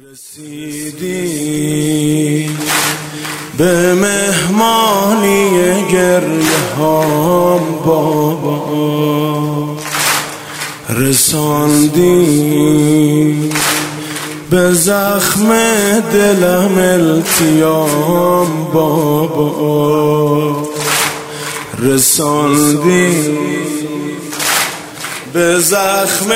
رسیدی به مهمانی گریه هام بابا، رساندی به زخم دلم التیام بابا، رساندی به زخم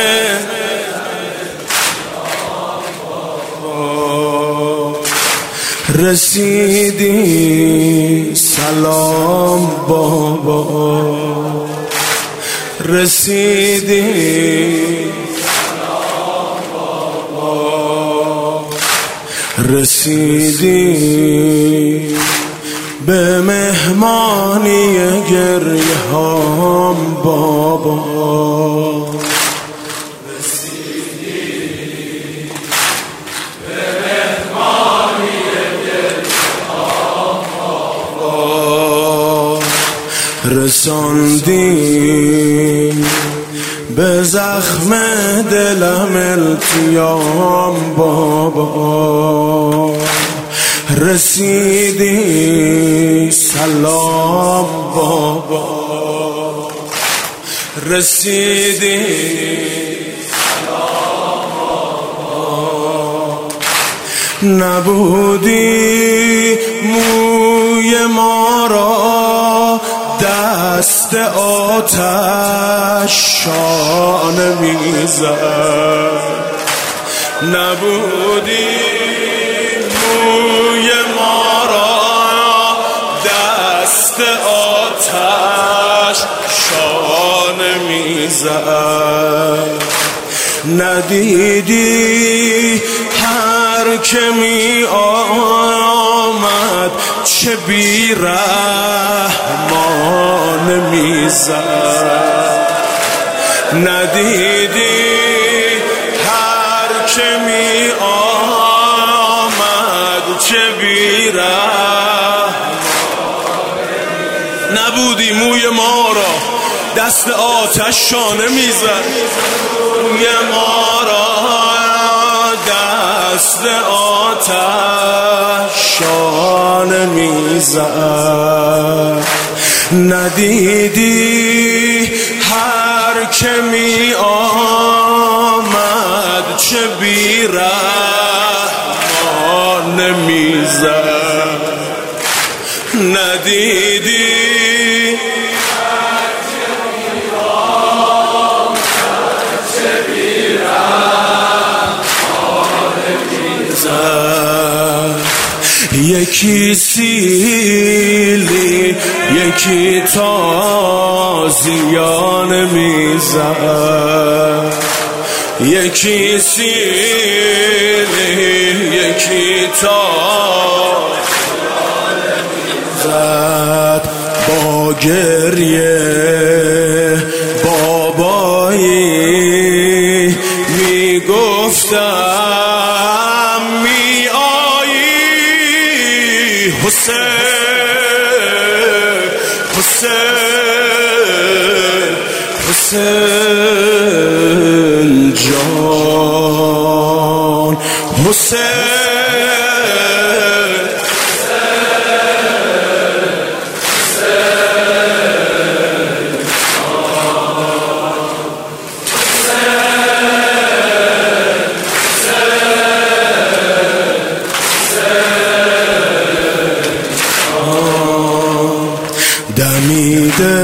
رسیدی سلام بابا، رسیدی سلام بابا، رسیدی به مهمانی گریه هام بابا، رساندی به زخم دلم التیام بابا، رسیدی سلام بابا، رسیدی سلام بابا، نبودی موی ما را دست آتش شانه میزد، نبودی موی ما را دست آتش شانه میزد، ندیدی هر که می آمد چه بی رحمان میزد، ندیدی هر که می آمد چه بی رحمان، نبودی موی ما را دست آتش شانه میزد، موی ما را دست آتش شانه میزد، ندیدی هر که می آمد چه بی رحمان میزد، ندیدی یکی سیلی یکی تازیانه میزد، یکی سیلی یکی تازیانه میزد، با گریه بابایی میگفتم می آیی حسین حسین حسین جان، حسین دمیده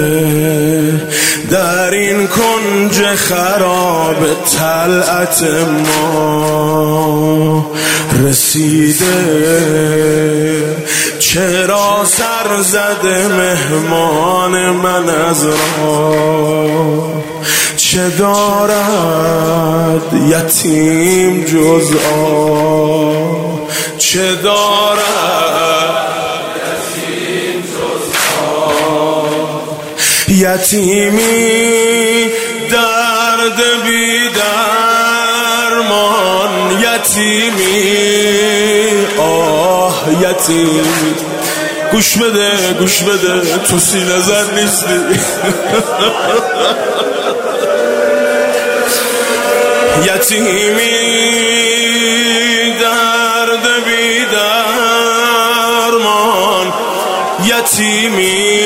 در این کنج خراب طلعت ما، رسیده چرا سر زده مهمان من از راه، چه دارد یتیم جز آه، چه دارد یتیمی درد بی درمان، یتیمی آه یتیمی، گوش بده گوش بده تو سینه زن نیستی یتیمی یتیمی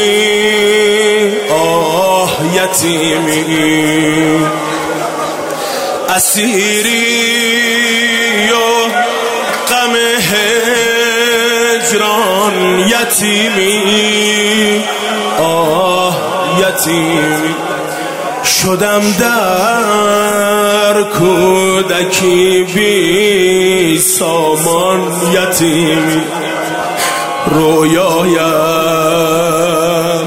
آه یتیمی اسیری و غم هجران یتیمی آه یتیمی شدم در کودکی بی سامان یتیمی رویایم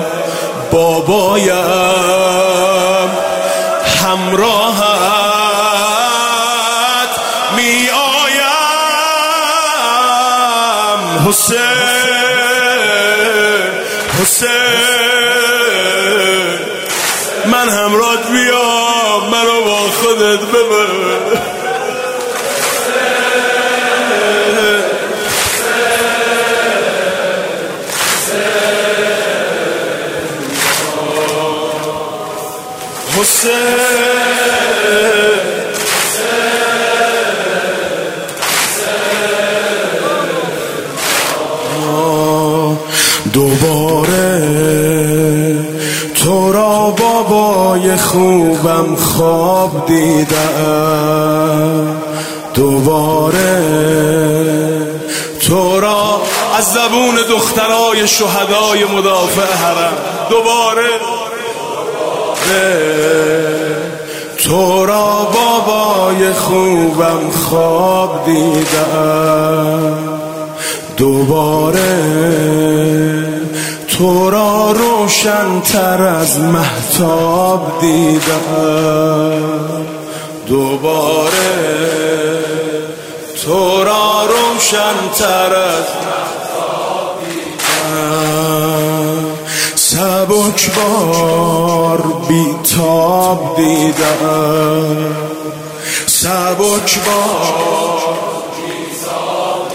بابایم همراهت می آیم حسین حسین من همراهت بیام منو با خودت ببر دوباره تو را بابای خوبم خواب دیدم دوباره تو را از زبون دخترای شهدای مدافع حرم دوباره تو را بابای خوبم خواب دیدم دوباره تو را روشن تر از مهتاب دیدم دوباره تو را روشن تر از مهتاب دیدم سبکبار بیتاب دیدم سبکبار بیتاب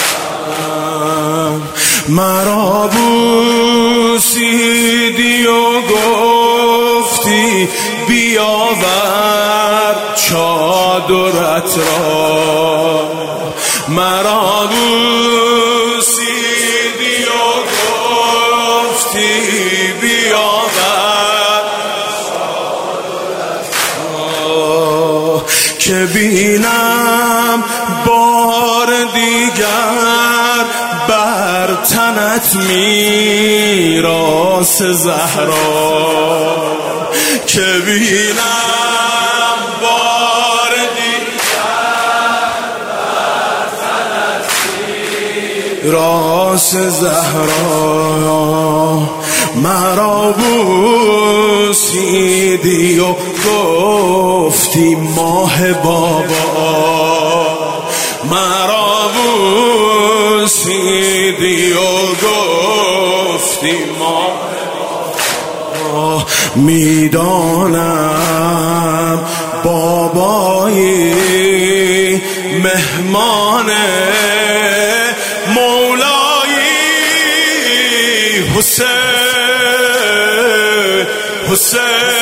دیدم مرا بوسیدی و گفتی بیاور چادرت را مرا بوسیدی و گفتی بیاور چادرت را که بینم بار دیگر بر تنت میراث زهرا که بینم بار دیگر بر تنت میراث زهرا مرا بوسیدی و گفتی ماه بابا مرا بوسیدی و گفتی ماه بابا میدانم بابایی مهمان مولایی حسین حسین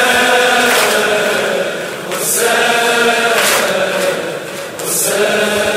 Hussein